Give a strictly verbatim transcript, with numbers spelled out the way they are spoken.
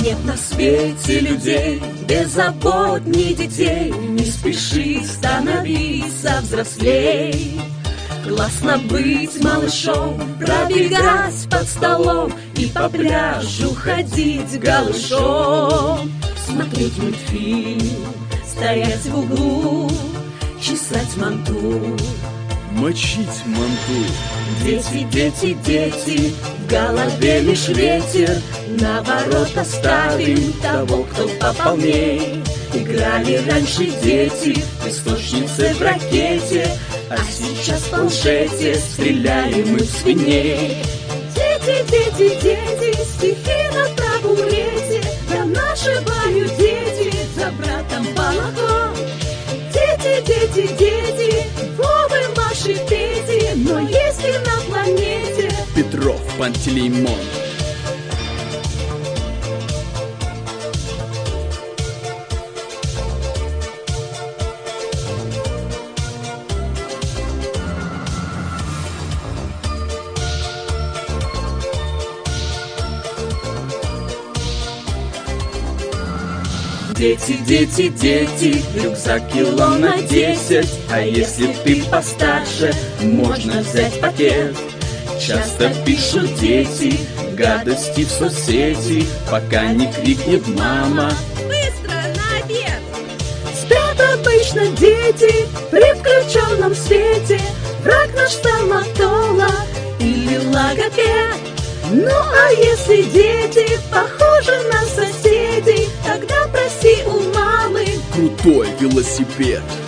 Нет на свете людей беззаботней детей. Не спеши становиться взрослей. Классно быть малышом, пробегать под столом и по пляжу ходить голышом. Смотреть мультфильм, стоять в углу, чесать манту, мочить манту. Дети, дети, дети, в голове лишь ветер. Наоборот оставим того, кто пополней. Играли раньше дети в песочнице в ракете, а сейчас в планшете стреляли мы в свиней. Дети, дети, дети, стихи на табурете. Я нашиваю дети, за братом балахон. Дети, дети, дети, Вовы, Маши, Пети, но есть ли на планете Петров, Пантелеймон? Дети, дети, дети, рюкзак кило на десять. А если ты постарше, можно взять пакет. Часто пишут дети гадости в соцсети, пока не крикнет мама: быстро на обед! Спят обычно дети при включенном свете. Враг наш стоматолог или логопед. Ну а если дети похожи на соседей, тогда проси у мамы крутой велосипед.